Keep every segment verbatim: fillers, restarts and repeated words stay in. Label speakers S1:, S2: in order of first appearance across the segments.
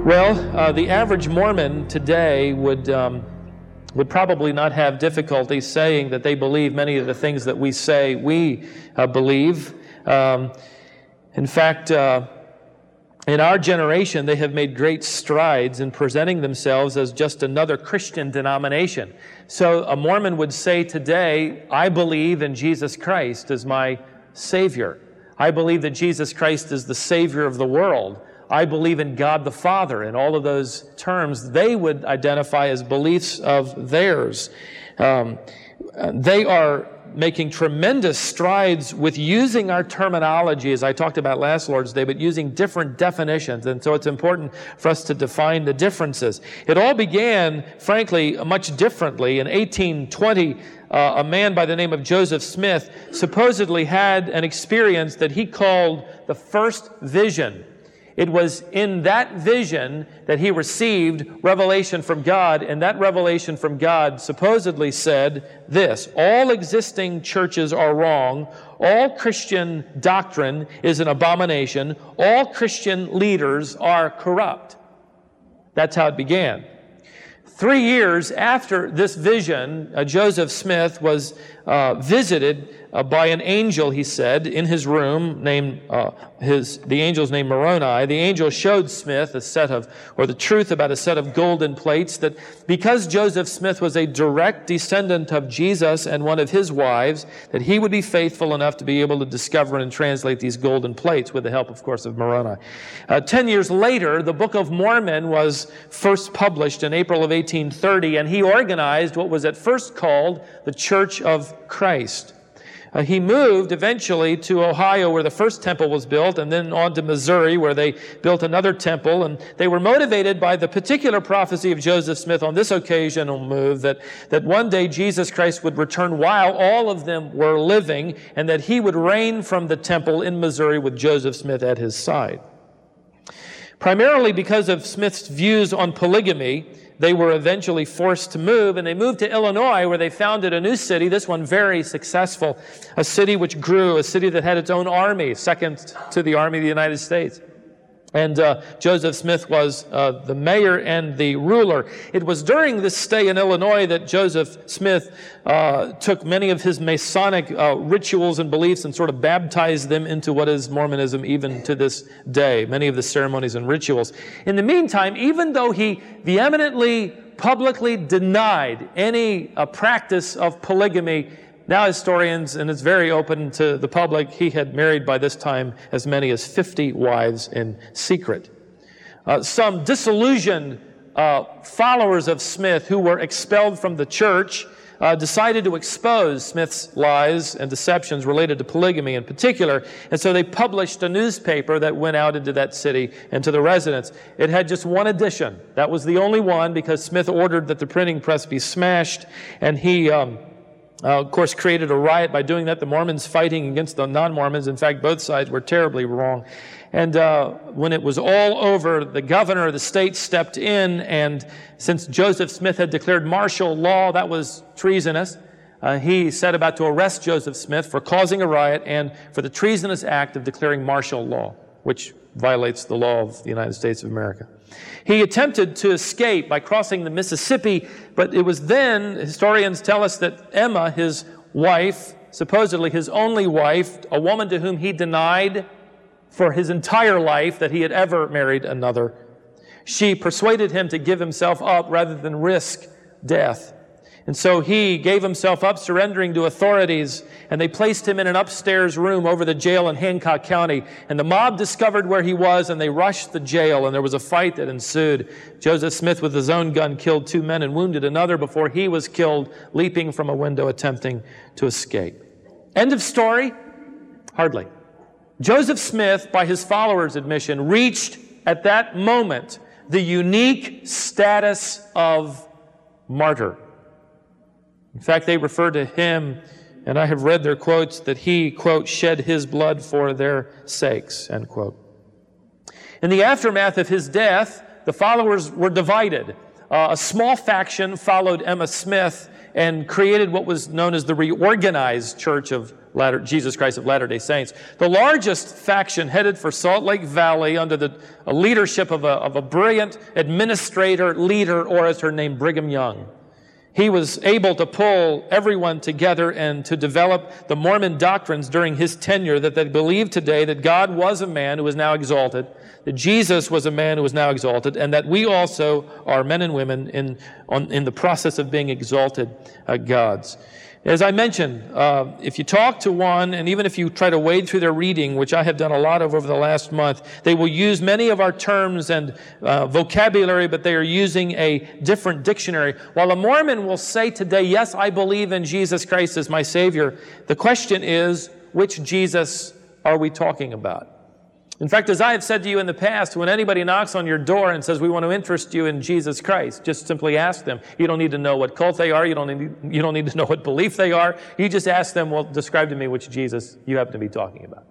S1: Well, uh, the average Mormon today would um, would probably not have difficulty saying that they believe many of the things that we say we uh, believe. Um, in fact, uh, in our generation, they have made great strides in presenting themselves as just another Christian denomination. So a Mormon would say today, I believe in Jesus Christ as my Savior. I believe that Jesus Christ is the Savior of the world. I believe in God the Father. And all of those terms they would identify as beliefs of theirs. Um, they are making tremendous strides with using our terminology, as I talked about last Lord's Day, but using different definitions. And so it's important for us to define the differences. It all began, frankly, much differently. In eighteen twenty, uh, a man by the name of Joseph Smith supposedly had an experience that he called the first vision. It was in that vision that he received revelation from God, and that revelation from God supposedly said this: all existing churches are wrong, all Christian doctrine is an abomination, all Christian leaders are corrupt. That's how it began. Three years after this vision, uh, Joseph Smith was uh, visited uh, by an angel, he said, in his room, named uh, his the angel's name Moroni. The angel showed Smith a set of, or the truth about a set of golden plates, that because Joseph Smith was a direct descendant of Jesus and one of his wives, that he would be faithful enough to be able to discover and translate these golden plates with the help, of course, of Moroni. Uh, ten years later, the Book of Mormon was first published in April of eighteen thirty, and he organized what was at first called the Church of Christ. Uh, he moved eventually to Ohio, where the first temple was built, and then on to Missouri, where they built another temple. And they were motivated by the particular prophecy of Joseph Smith on this occasional move, that, that one day Jesus Christ would return while all of them were living, and that he would reign from the temple in Missouri with Joseph Smith at his side. Primarily because of Smith's views on polygamy, they were eventually forced to move, and they moved to Illinois, where they founded a new city, this one very successful, a city which grew, a city that had its own army, second to the Army of the United States. And uh, Joseph Smith was uh, the mayor and the ruler. It was during this stay in Illinois that Joseph Smith uh, took many of his Masonic uh, rituals and beliefs and sort of baptized them into what is Mormonism even to this day, many of the ceremonies and rituals. In the meantime, even though he vehemently, publicly denied any uh, practice of polygamy, now historians, and it's very open to the public, he had married by this time as many as fifty wives in secret. Uh, some disillusioned uh, followers of Smith who were expelled from the church uh, decided to expose Smith's lies and deceptions related to polygamy in particular, and so they published a newspaper that went out into that city and to the residents. It had just one edition. That was the only one, because Smith ordered that the printing press be smashed, and he... Um, Uh, of course, created a riot by doing that. The Mormons fighting against the non-Mormons. In fact, both sides were terribly wrong. And uh, when it was all over, the governor of the state stepped in, and since Joseph Smith had declared martial law, that was treasonous. Uh, he set about to arrest Joseph Smith for causing a riot and for the treasonous act of declaring martial law, which violates the law of the United States of America. He attempted to escape by crossing the Mississippi, but it was then, historians tell us, that Emma, his wife, supposedly his only wife, a woman to whom he denied for his entire life that he had ever married another, she persuaded him to give himself up rather than risk death. And so he gave himself up, surrendering to authorities, and they placed him in an upstairs room over the jail in Hancock County. And the mob discovered where he was, and they rushed the jail, and there was a fight that ensued. Joseph Smith, with his own gun, killed two men and wounded another before he was killed, leaping from a window, attempting to escape. End of story? Hardly. Joseph Smith, by his followers' admission, reached at that moment the unique status of martyr. In fact, they refer to him, and I have read their quotes, that he, quote, shed his blood for their sakes, end quote. In the aftermath of his death, the followers were divided. Uh, a small faction followed Emma Smith and created what was known as the Reorganized Church of Latter, Jesus Christ of Latter-day Saints. The largest faction headed for Salt Lake Valley under the leadership of a, of a brilliant administrator, leader, orator named Brigham Young. He was able to pull everyone together and to develop the Mormon doctrines during his tenure that they believe today that God was a man who is now exalted, that Jesus was a man who is now exalted, and that we also are men and women in, on, in the process of being exalted uh, gods. As I mentioned, uh, if you talk to one, and even if you try to wade through their reading, which I have done a lot of over the last month, they will use many of our terms and uh, vocabulary, but they are using a different dictionary. While a Mormon will say today, yes, I believe in Jesus Christ as my Savior, the question is, which Jesus are we talking about? In fact, as I have said to you in the past, when anybody knocks on your door and says, we want to interest you in Jesus Christ, just simply ask them. You don't need to know what cult they are. You don't need, you don't need to know what belief they are. You just ask them, well, describe to me which Jesus you happen to be talking about.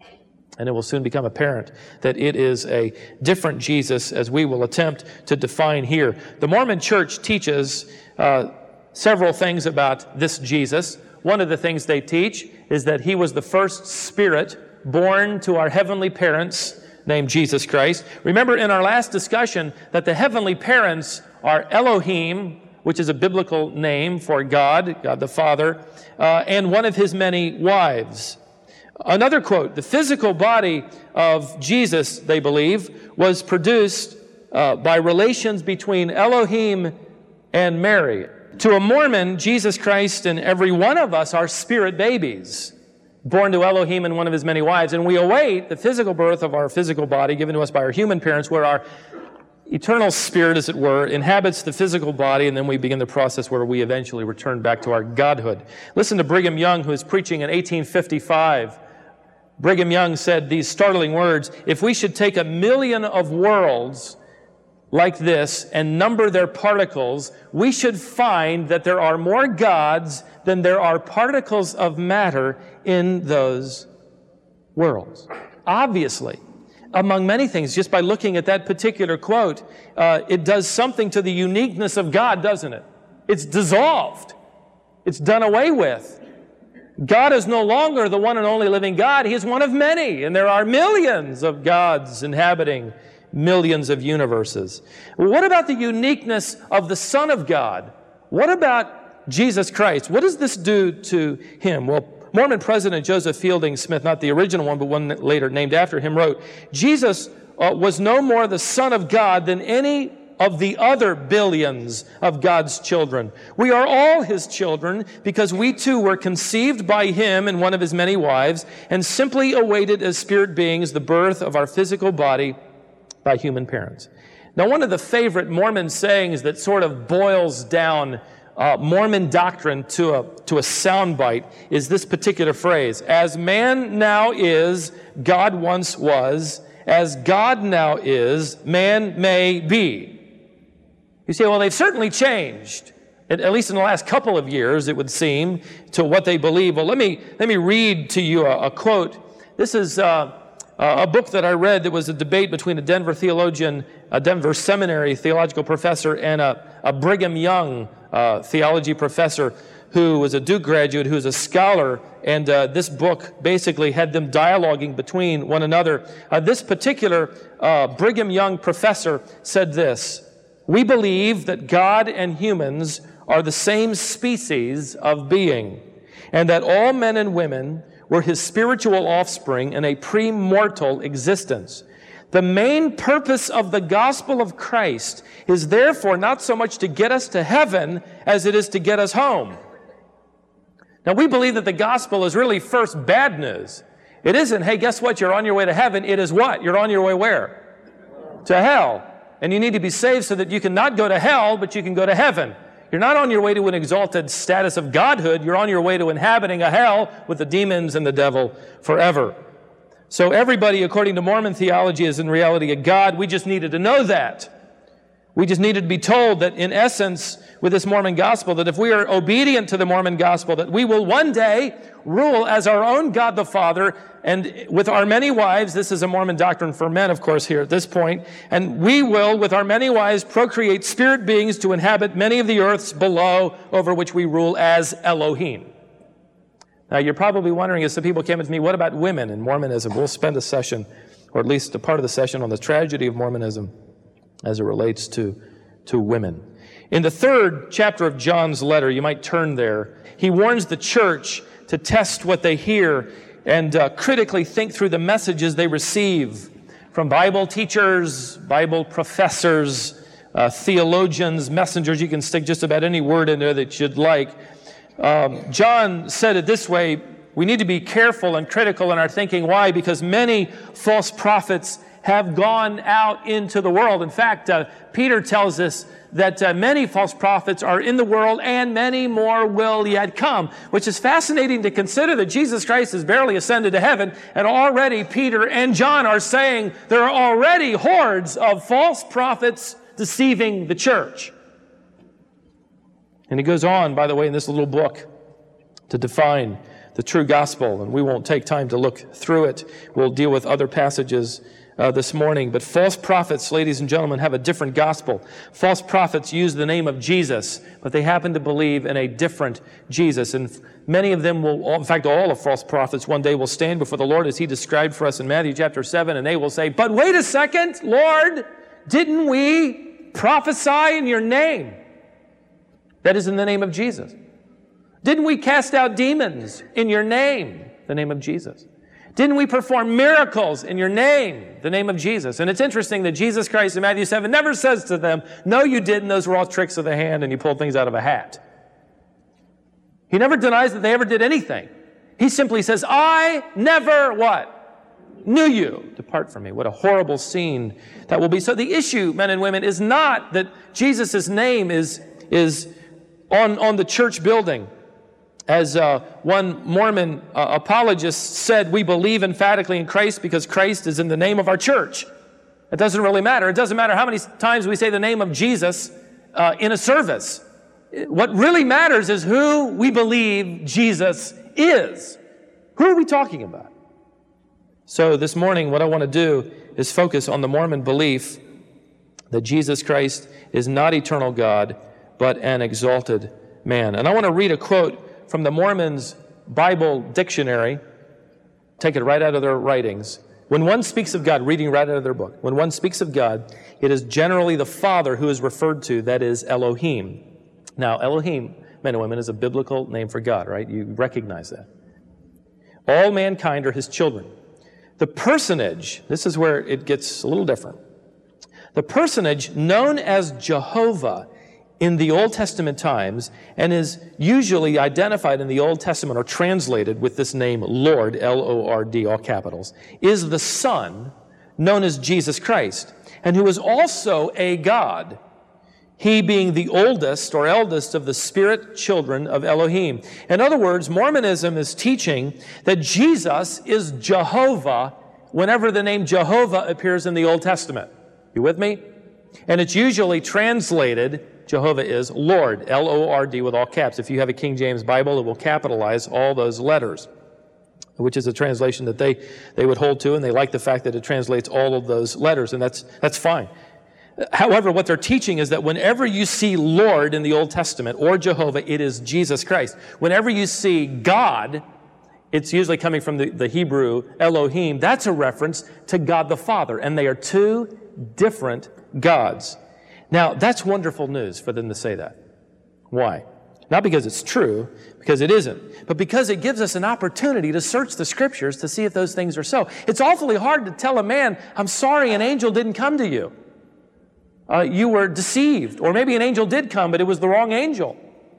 S1: And it will soon become apparent that it is a different Jesus as we will attempt to define here. The Mormon Church teaches uh, several things about this Jesus. One of the things they teach is that he was the first spirit born to our heavenly parents named Jesus Christ. Remember in our last discussion that the heavenly parents are Elohim, which is a biblical name for God, God the Father, uh, and one of his many wives. Another quote, the physical body of Jesus, they believe, was produced uh, by relations between Elohim and Mary. To a Mormon, Jesus Christ and every one of us are spirit babies, born to Elohim and one of his many wives, and we await the physical birth of our physical body given to us by our human parents, where our eternal spirit, as it were, inhabits the physical body, and then we begin the process where we eventually return back to our godhood. Listen to Brigham Young, who is preaching in eighteen fifty-five. Brigham Young said these startling words, if we should take a million of worlds like this and number their particles, we should find that there are more gods than there are particles of matter in those worlds. Obviously, among many things, just by looking at that particular quote, uh, it does something to the uniqueness of God, doesn't it? It's dissolved. It's done away with. God is no longer the one and only living God. He is one of many, and there are millions of gods inhabiting millions of universes. What about the uniqueness of the Son of God? What about Jesus Christ? What does this do to him? Well, Mormon President Joseph Fielding Smith, not the original one, but one later named after him, wrote, Jesus uh, was no more the Son of God than any of the other billions of God's children. We are all his children because we too were conceived by him and one of his many wives and simply awaited as spirit beings the birth of our physical body by human parents. Now, one of the favorite Mormon sayings that sort of boils down uh, Mormon doctrine to a, to a soundbite is this particular phrase, as man now is, God once was, as God now is, man may be. You say, well, they've certainly changed, at, at least in the last couple of years, it would seem, to what they believe. Well, let me, let me read to you a, a quote. This is uh, a book that I read that was a debate between a Denver theologian, a Denver seminary theological professor, and a, a Brigham Young uh, theology professor who was a Duke graduate, who was a scholar, and uh, this book basically had them dialoguing between one another. Uh, this particular uh, Brigham Young professor said this, we believe that God and humans are the same species of being, and that all men and women were his spiritual offspring in a pre-mortal existence. The main purpose of the gospel of Christ is therefore not so much to get us to heaven as it is to get us home. Now, we believe that the gospel is really first bad news. It isn't, hey, guess what? You're on your way to heaven. It is what? You're on your way where? To hell. And you need to be saved so that you can not go to hell, but you can go to heaven. You're not on your way to an exalted status of godhood. You're on your way to inhabiting a hell with the demons and the devil forever. So everybody, according to Mormon theology, is in reality a god. We just needed to know that. We just needed to be told that, in essence, with this Mormon gospel, that if we are obedient to the Mormon gospel, that we will one day rule as our own God the Father, and with our many wives. This is a Mormon doctrine for men, of course, here at this point. And we will, with our many wives, procreate spirit beings to inhabit many of the earths below, over which we rule as Elohim. Now, you're probably wondering, as some people came to me, what about women in Mormonism? We'll spend a session, or at least a part of the session, on the tragedy of Mormonism as it relates to, to women. In the third chapter of John's letter, you might turn there, he warns the church to test what they hear and uh, critically think through the messages they receive from Bible teachers, Bible professors, uh, theologians, messengers. You can stick just about any word in there that you'd like. Um, John said it this way: we need to be careful and critical in our thinking. Why? Because many false prophets have gone out into the world. In fact, uh, Peter tells us that uh, many false prophets are in the world, and many more will yet come, which is fascinating to consider that Jesus Christ has barely ascended to heaven, and already Peter and John are saying there are already hordes of false prophets deceiving the church. And he goes on, by the way, in this little book to define the true gospel, and we won't take time to look through it. We'll deal with other passages Uh, this morning. But false prophets, ladies and gentlemen, have a different gospel. False prophets use the name of Jesus, but they happen to believe in a different Jesus. And many of them will, in fact, all of false prophets one day will stand before the Lord as he described for us in Matthew chapter seven, and they will say, "But wait a second, Lord, didn't we prophesy in your name?" That is, in the name of Jesus. "Didn't we cast out demons in your name?" The name of Jesus. "Didn't we perform miracles in your name?" The name of Jesus. And it's interesting that Jesus Christ in Matthew seven never says to them, "No, you didn't. Those were all tricks of the hand and you pulled things out of a hat." He never denies that they ever did anything. He simply says, "I never," what? "Knew you. Depart from me." What a horrible scene that will be. So the issue, men and women, is not that Jesus' name is, is on, on the church building. As uh, one Mormon uh, apologist said, we believe emphatically in Christ because Christ is in the name of our church. It doesn't really matter. It doesn't matter how many times we say the name of Jesus uh, in a service. What really matters is who we believe Jesus is. Who are we talking about? So this morning, what I want to do is focus on the Mormon belief that Jesus Christ is not eternal God, but an exalted man. And I want to read a quote from the Mormons' Bible dictionary. Take it right out of their writings. When one speaks of God, reading right out of their book, when one speaks of God, it is generally the Father who is referred to, that is Elohim. Now, Elohim, men and women, is a biblical name for God, right? You recognize that. All mankind are his children. The personage, this is where it gets a little different. The personage known as Jehovah in the Old Testament times, and is usually identified in the Old Testament or translated with this name Lord, L O R D, all capitals, is the Son known as Jesus Christ, and who is also a God, he being the oldest or eldest of the spirit children of Elohim. In other words, Mormonism is teaching that Jesus is Jehovah whenever the name Jehovah appears in the Old Testament. You with me? And it's usually translated, Jehovah is Lord, L O R D with all caps. If you have a King James Bible, it will capitalize all those letters, which is a translation that they, they would hold to, and they like the fact that it translates all of those letters, and that's, that's fine. However, what they're teaching is that whenever you see Lord in the Old Testament or Jehovah, it is Jesus Christ. Whenever you see God, it's usually coming from the, the Hebrew Elohim. That's a reference to God the Father, and they are two different gods. Now, that's wonderful news for them to say that. Why? Not because it's true, because it isn't, but because it gives us an opportunity to search the Scriptures to see if those things are so. It's awfully hard to tell a man, I'm sorry, an angel didn't come to you. Uh, you were deceived. Or maybe an angel did come, but it was the wrong angel.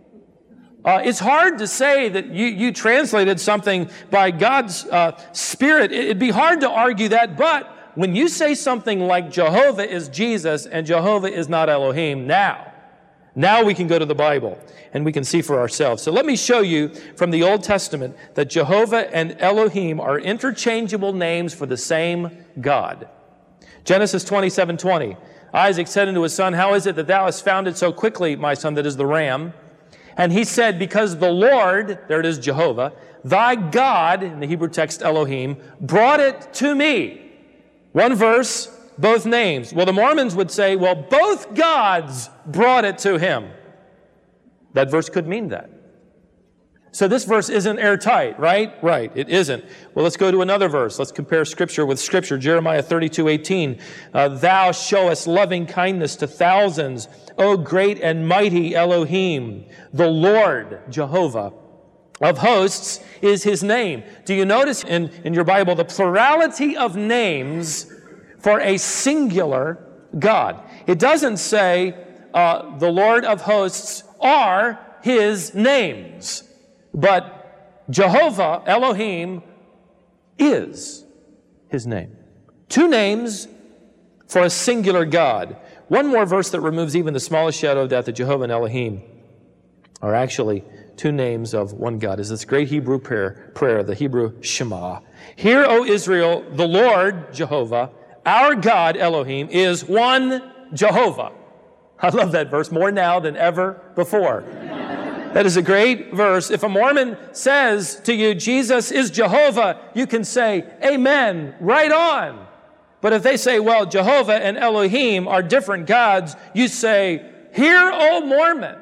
S1: Uh, it's hard to say that you, you translated something by God's uh, Spirit. It'd be hard to argue that, but when you say something like Jehovah is Jesus and Jehovah is not Elohim, now, now we can go to the Bible and we can see for ourselves. So let me show you from the Old Testament that Jehovah and Elohim are interchangeable names for the same God. Genesis twenty-seven twenty. Isaac said unto his son, How is it that thou hast found it so quickly, my son, that is the ram? And he said, Because the Lord, there it is, Jehovah, thy God, in the Hebrew text Elohim, brought it to me. One verse, both names. Well, the Mormons would say, well, both gods brought it to him. That verse could mean that. So this verse isn't airtight, right? Right, it isn't. Well, let's go to another verse. Let's compare Scripture with Scripture. Jeremiah thirty-two eighteen. Uh, Thou showest loving kindness to thousands, O great and mighty Elohim. The Lord, Jehovah, of hosts is His name. Do you notice in, in your Bible the plurality of names for a singular God? It doesn't say uh, the Lord of hosts are His names. But Jehovah, Elohim, is His name. Two names for a singular God. One more verse that removes even the smallest shadow of doubt that Jehovah and Elohim are actually two names of one God. Is this great Hebrew prayer, prayer, the Hebrew Shema. Hear, O Israel, the Lord, Jehovah, our God, Elohim, is one Jehovah. I love that verse more now than ever before. That is a great verse. If a Mormon says to you, Jesus is Jehovah, you can say, Amen, right on. But if they say, well, Jehovah and Elohim are different gods, you say, Hear, O Mormon.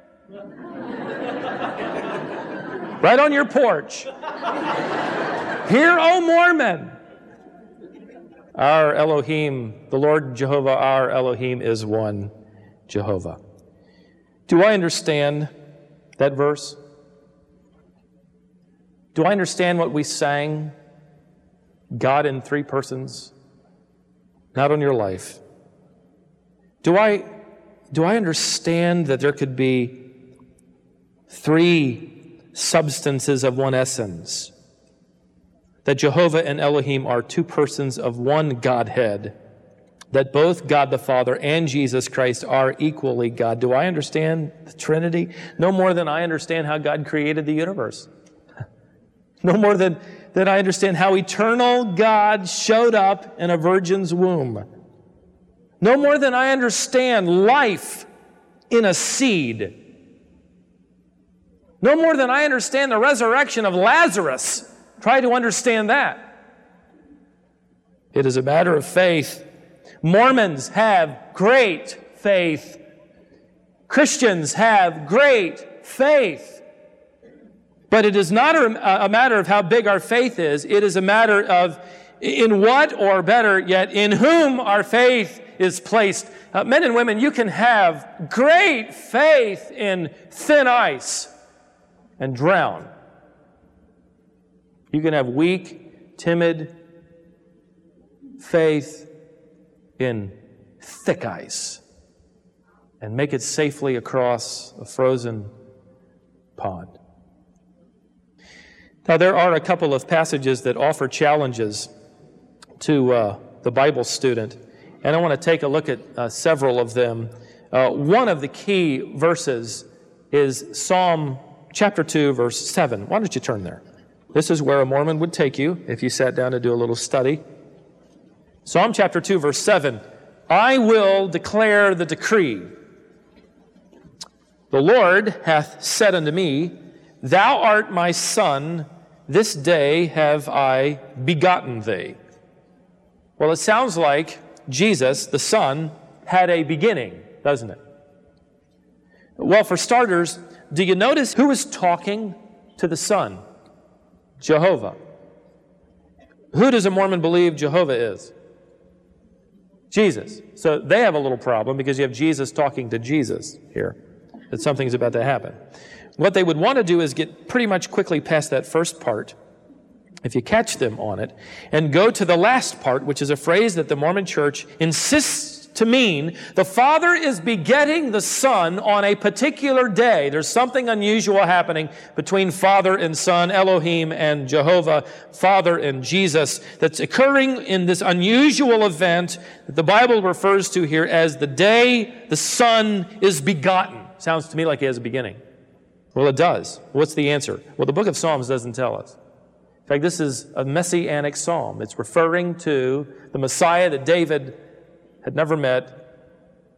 S1: Right on your porch. Hear, O Mormon. Our Elohim, the Lord Jehovah, our Elohim is one Jehovah. Do I understand that verse? Do I understand what we sang? God in three persons, not on your life. Do I, do I understand that there could be three substances of one essence? That Jehovah and Elohim are two persons of one Godhead? That both God the Father and Jesus Christ are equally God. Do I understand the Trinity? No more than I understand how God created the universe. No more than, than I understand how eternal God showed up in a virgin's womb. No more than I understand life in a seed. No more than I understand the resurrection of Lazarus. Try to understand that. It is a matter of faith. Mormons have great faith. Christians have great faith. But it is not a, a matter of how big our faith is. It is a matter of in what, or better yet, in whom our faith is placed. Uh, men and women, you can have great faith in thin ice and drown. You can have weak, timid faith in thick ice and make it safely across a frozen pond. Now, there are a couple of passages that offer challenges to uh, the Bible student, and I want to take a look at uh, several of them. Uh, one of the key verses is Psalm chapter two, verse seven. Why don't you turn there? This is where a Mormon would take you if you sat down to do a little study. Psalm chapter two, verse seven. I will declare the decree. The Lord hath said unto me, Thou art my son, this day have I begotten thee. Well, it sounds like Jesus, the Son, had a beginning, doesn't it? Well, for starters, do you notice who is talking to the Son? Jehovah. Who does a Mormon believe Jehovah is? Jesus. So they have a little problem because you have Jesus talking to Jesus here. That something's about to happen. What they would want to do is get pretty much quickly past that first part, if you catch them on it, and go to the last part, which is a phrase that the Mormon Church insists to mean the Father is begetting the Son on a particular day. There's something unusual happening between Father and Son, Elohim and Jehovah, Father and Jesus, that's occurring in this unusual event that the Bible refers to here as the day the Son is begotten. Sounds to me like he has a beginning. Well, it does. What's the answer? Well, the book of Psalms doesn't tell us. In fact, this is a messianic psalm. It's referring to the Messiah that David had never met,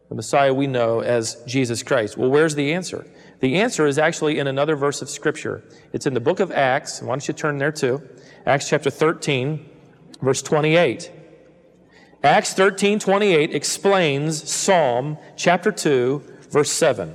S1: the Messiah we know as Jesus Christ. Well, where's the answer? The answer is actually in another verse of Scripture. It's in the book of Acts. Why don't you turn there too? Acts chapter thirteen, verse twenty-eight. Acts thirteen, twenty-eight explains Psalm chapter two, verse seven.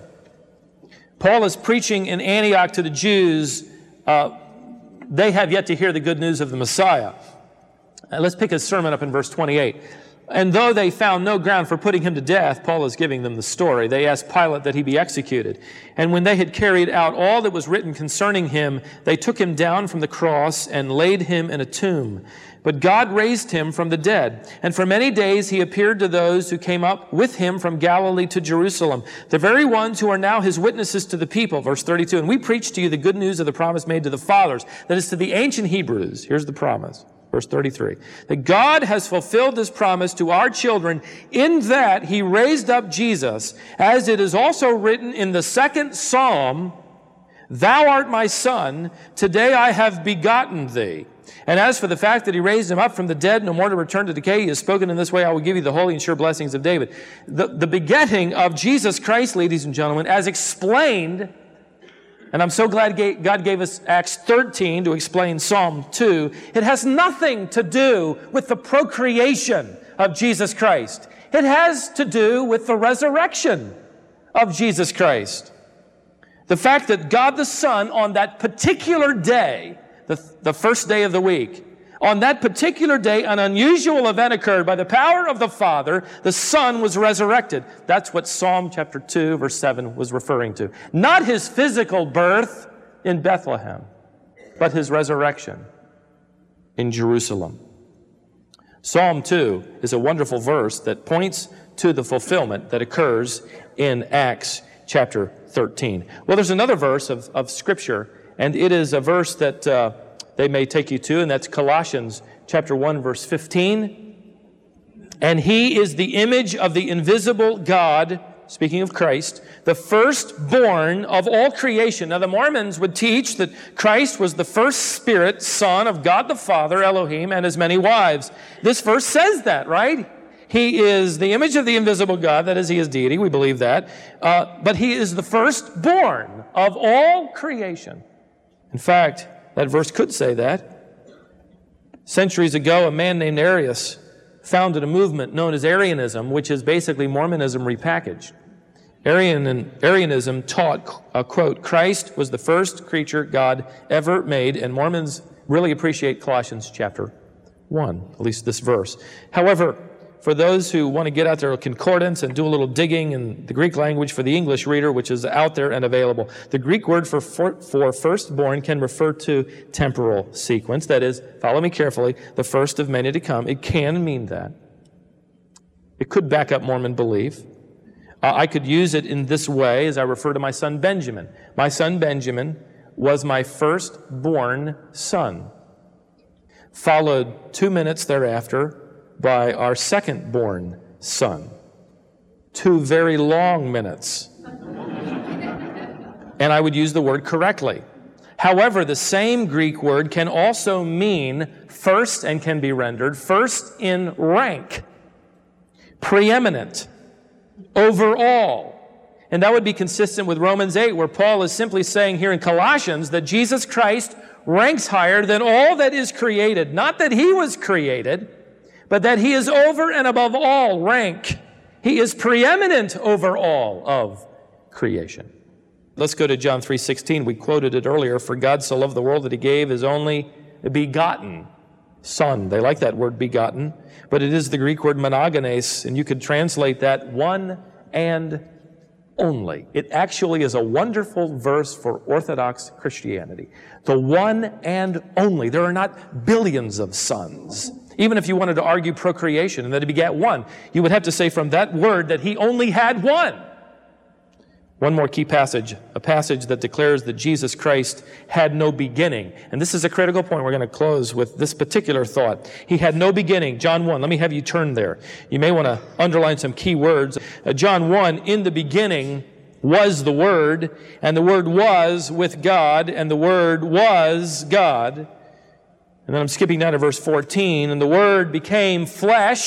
S1: Paul is preaching in Antioch to the Jews. Uh, they have yet to hear the good news of the Messiah. Uh, let's pick his sermon up in verse twenty-eight. And though they found no ground for putting him to death, Paul is giving them the story. They asked Pilate that he be executed. And when they had carried out all that was written concerning him, they took him down from the cross and laid him in a tomb. But God raised him from the dead. And for many days he appeared to those who came up with him from Galilee to Jerusalem, the very ones who are now his witnesses to the people. Verse thirty-two, and we preach to you the good news of the promise made to the fathers, that is to the ancient Hebrews. Here's the promise. Verse thirty-three, that God has fulfilled this promise to our children in that he raised up Jesus, as it is also written in the second Psalm, Thou art my son, today I have begotten thee. And as for the fact that he raised him up from the dead, no more to return to decay, he has spoken in this way, I will give you the holy and sure blessings of David. The, the begetting of Jesus Christ, ladies and gentlemen, as explained, and I'm so glad God gave us Acts thirteen to explain Psalm two. It has nothing to do with the procreation of Jesus Christ. It has to do with the resurrection of Jesus Christ. The fact that God the Son on that particular day, the, the first day of the week, on that particular day, an unusual event occurred. By the power of the Father, the Son was resurrected. That's what Psalm chapter two, verse seven was referring to. Not his physical birth in Bethlehem, but his resurrection in Jerusalem. Psalm two is a wonderful verse that points to the fulfillment that occurs in Acts chapter thirteen. Well, there's another verse of, of Scripture, and it is a verse that uh, they may take you to, and that's Colossians chapter one, verse fifteen. And he is the image of the invisible God, speaking of Christ, the firstborn of all creation. Now, the Mormons would teach that Christ was the first spirit, son of God the Father, Elohim, and his many wives. This verse says that, right? He is the image of the invisible God, that is, he is deity, we believe that. Uh, but he is the firstborn of all creation. In fact, that verse could say that. Centuries ago, a man named Arius founded a movement known as Arianism, which is basically Mormonism repackaged. Arian, Arianism taught, uh, quote, Christ was the first creature God ever made, and Mormons really appreciate Colossians chapter one, at least this verse. However, for those who want to get out their concordance and do a little digging in the Greek language for the English reader, which is out there and available, the Greek word for, for, for firstborn can refer to temporal sequence. That is, follow me carefully, the first of many to come. It can mean that. It could back up Mormon belief. Uh, I could use it in this way as I refer to my son Benjamin. My son Benjamin was my firstborn son, followed two minutes thereafter by our second-born son. Two very long minutes. And I would use the word correctly. However, the same Greek word can also mean first and can be rendered first in rank, preeminent, overall. And that would be consistent with Romans eight, where Paul is simply saying here in Colossians that Jesus Christ ranks higher than all that is created. Not that he was created, but that he is over and above all rank. He is preeminent over all of creation. Let's go to John three sixteen. We quoted it earlier. For God so loved the world that he gave his only begotten Son. They like that word begotten, but it is the Greek word monogenes, and you could translate that one and only. It actually is a wonderful verse for Orthodox Christianity. The one and only. There are not billions of sons. Even if you wanted to argue procreation and that he begat one, you would have to say from that word that he only had one. One more key passage, a passage that declares that Jesus Christ had no beginning. And this is a critical point. We're going to close with this particular thought. He had no beginning. John one. Let me have you turn there. You may want to underline some key words. Uh, John one, in the beginning was the Word, and the Word was with God, and the Word was God. And then I'm skipping down to verse fourteen. And the Word became flesh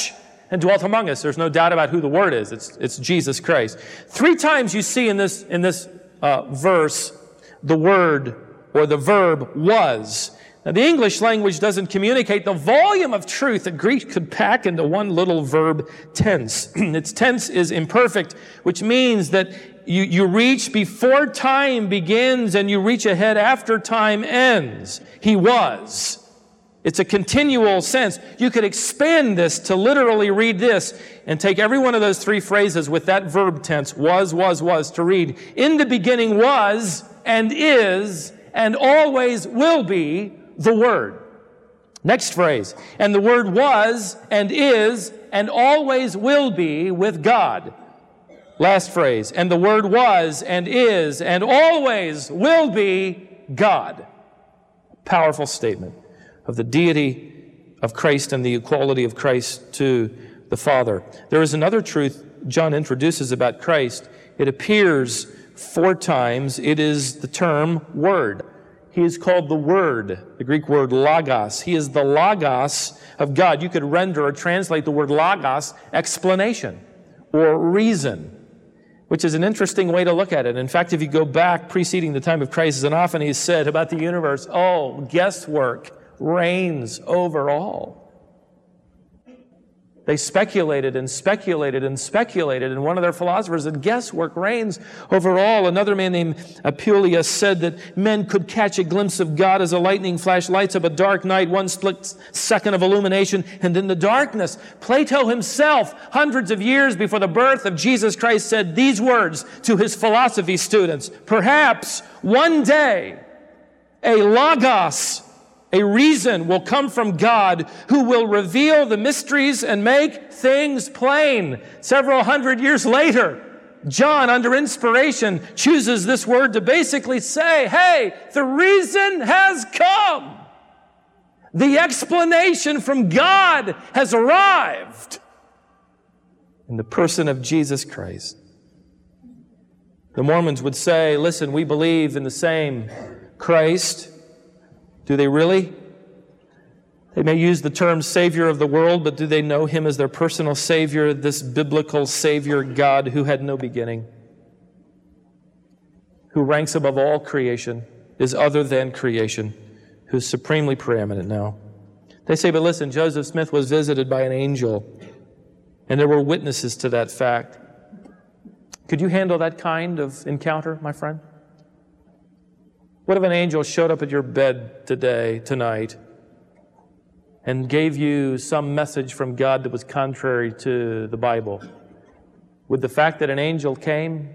S1: and dwelt among us. There's no doubt about who the Word is. It's, it's Jesus Christ. Three times you see in this, in this uh, verse the word or the verb was. Now, the English language doesn't communicate the volume of truth that Greek could pack into one little verb tense. Its tense is imperfect, which means that you, you reach before time begins and you reach ahead after time ends. He was. It's a continual sense. You could expand this to literally read this and take every one of those three phrases with that verb tense, was, was, was, to read. In the beginning was and is and always will be the Word. Next phrase. And the Word was and is and always will be with God. Last phrase. And the Word was and is and always will be God. Powerful statement of the deity of Christ and the equality of Christ to the Father. There is another truth John introduces about Christ. It appears four times. It is the term Word. He is called the Word, the Greek word logos. He is the logos of God. You could render or translate the word logos, explanation or reason, which is an interesting way to look at it. In fact, if you go back preceding the time of Christ, and often he's said about the universe, oh, guesswork reigns over all. They speculated and speculated and speculated, and one of their philosophers said, guesswork reigns over all. Another man named Apuleius said that men could catch a glimpse of God as a lightning flash lights up a dark night, one split second of illumination, and in the darkness. Plato himself, hundreds of years before the birth of Jesus Christ, said these words to his philosophy students, perhaps one day a logos, a reason, will come from God who will reveal the mysteries and make things plain. Several hundred years later, John, under inspiration, chooses this word to basically say, hey, the reason has come. The explanation from God has arrived in the person of Jesus Christ. The Mormons would say, listen, we believe in the same Christ. Do they really? They may use the term Savior of the world, but do they know Him as their personal Savior, this biblical Savior God who had no beginning, who ranks above all creation, is other than creation, who's supremely preeminent now? They say, but listen, Joseph Smith was visited by an angel, and there were witnesses to that fact. Could you handle that kind of encounter, my friend? What if an angel showed up at your bed today, tonight, and gave you some message from God that was contrary to the Bible? Would the fact that an angel came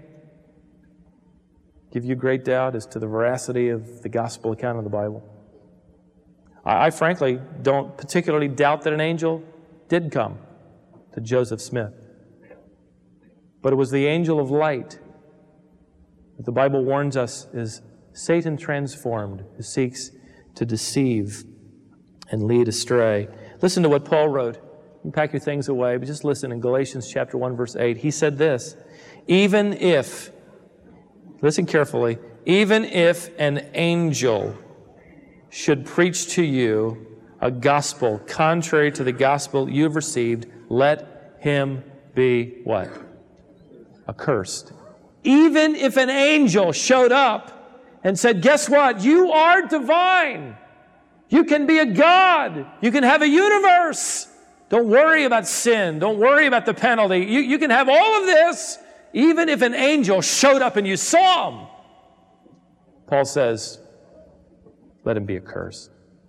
S1: give you great doubt as to the veracity of the gospel account of the Bible? I, I frankly don't particularly doubt that an angel did come to Joseph Smith. But it was the angel of light that the Bible warns us is Satan transformed, who seeks to deceive and lead astray. Listen to what Paul wrote. You can pack your things away, but just listen in Galatians chapter one, verse eight. He said this, even if, listen carefully, even if an angel should preach to you a gospel contrary to the gospel you've received, let him be what? Accursed. Even if an angel showed up and said, guess what? You are divine. You can be a God. You can have a universe. Don't worry about sin. Don't worry about the penalty. You, you can have all of this, even if an angel showed up and you saw him. Paul says, let him be accursed.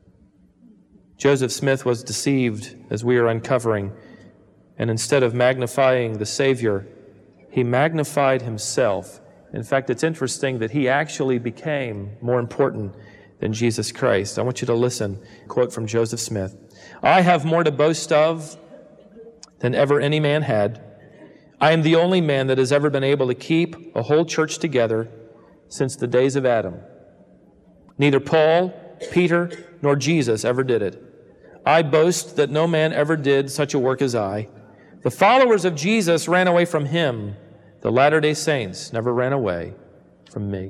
S1: Joseph Smith was deceived, as we are uncovering, and instead of magnifying the Savior, he magnified himself. In fact, it's interesting that he actually became more important than Jesus Christ. I want you to listen. Quote from Joseph Smith. I have more to boast of than ever any man had. I am the only man that has ever been able to keep a whole church together since the days of Adam. Neither Paul, Peter, nor Jesus ever did it. I boast that no man ever did such a work as I. The followers of Jesus ran away from him. The Latter-day Saints never ran away from me.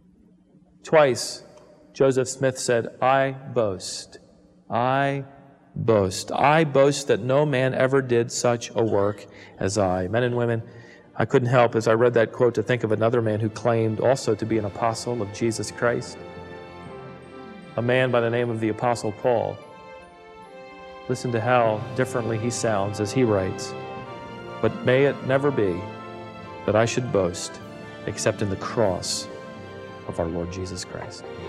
S1: Twice, Joseph Smith said, I boast. I boast. I boast that no man ever did such a work as I. Men and women, I couldn't help, as I read that quote, to think of another man who claimed also to be an apostle of Jesus Christ, a man by the name of the Apostle Paul. Listen to how differently he sounds as he writes, "But may it never be that I should boast except in the cross of our Lord Jesus Christ."